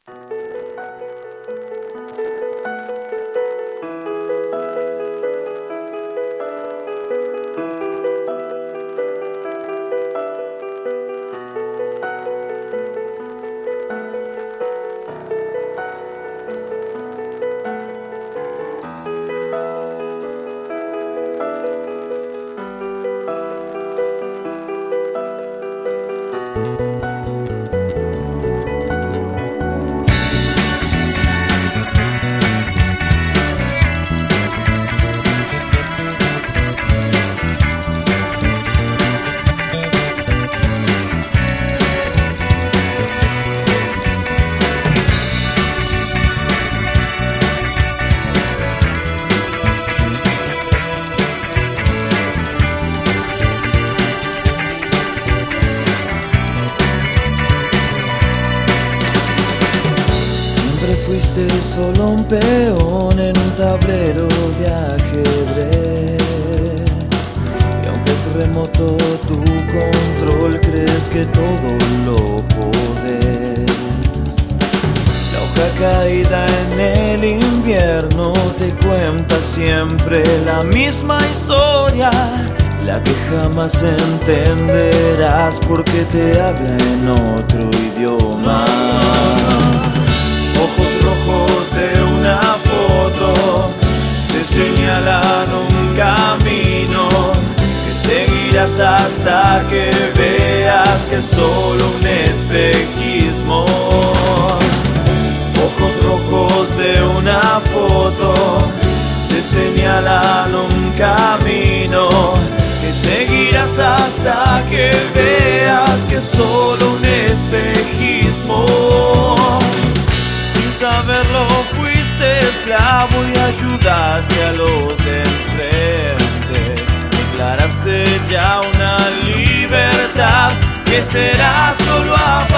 Fuiste solo un peón en un tablero de ajedrez, y aunque es remoto tu control, crees que todo lo podés. La hoja caída en el invierno te cuenta siempre la misma historia, la que jamás entenderás porque te habla en otro idioma. Ojos rojos de una foto te señalan un camino que seguirás hasta que veas que es solo un espejismo. Ojos rojos de una foto te señalan un camino que seguirás hasta que veas que es solo un espejismo. Saberlo fuiste esclavo y ayudaste a los de enfrente. Declaraste ya una libertad que será solo a